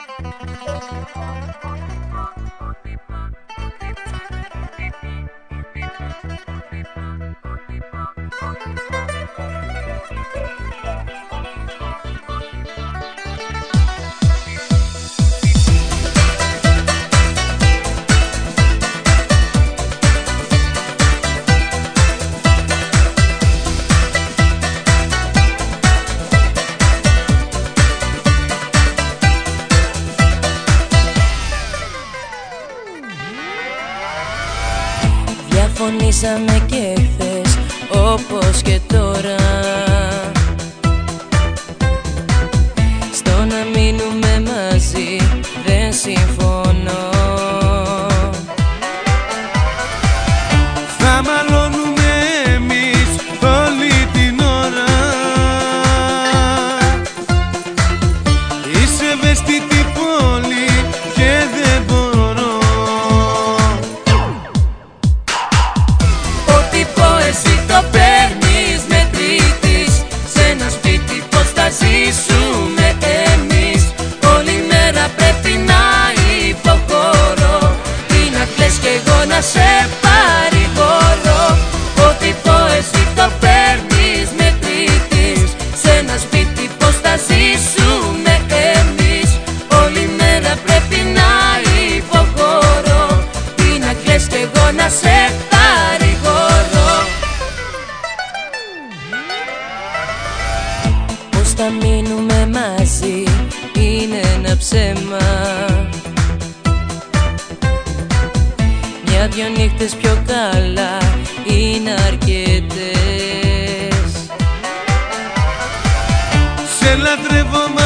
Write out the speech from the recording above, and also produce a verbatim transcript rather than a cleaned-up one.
Διαφωνήσαμε και χθες όπως και τώρα, στο να μείνουμε μαζί δεν συμφωνώ. Θα μαλώνουμε εμείς όλη την ώρα. Είσαι ευαίσθητη πόλη και δεν μπορώ. Ό,τι πω εσύ το παίρνεις με τρίτης. Σ' ένα σπίτι πως θα ζήσουμε εμείς. Όλη μέρα πρέπει να υποχωρώ ή να κλαις κι εγώ να σε παρηγορώ. Ό,τι πω εσύ το παίρνεις με τρίτης. Σ' ένα σπίτι πως θα ζήσουμε εμείς. Όλη μέρα πρέπει να υποχωρώ ή να κλαις κι εγώ να σε παρηγορώ. Πως θα μείνουμε μαζί είναι ένα ψέμα. Μια-δυο νύχτες πιο καλά είναι αρκετές. Σε λατρεύω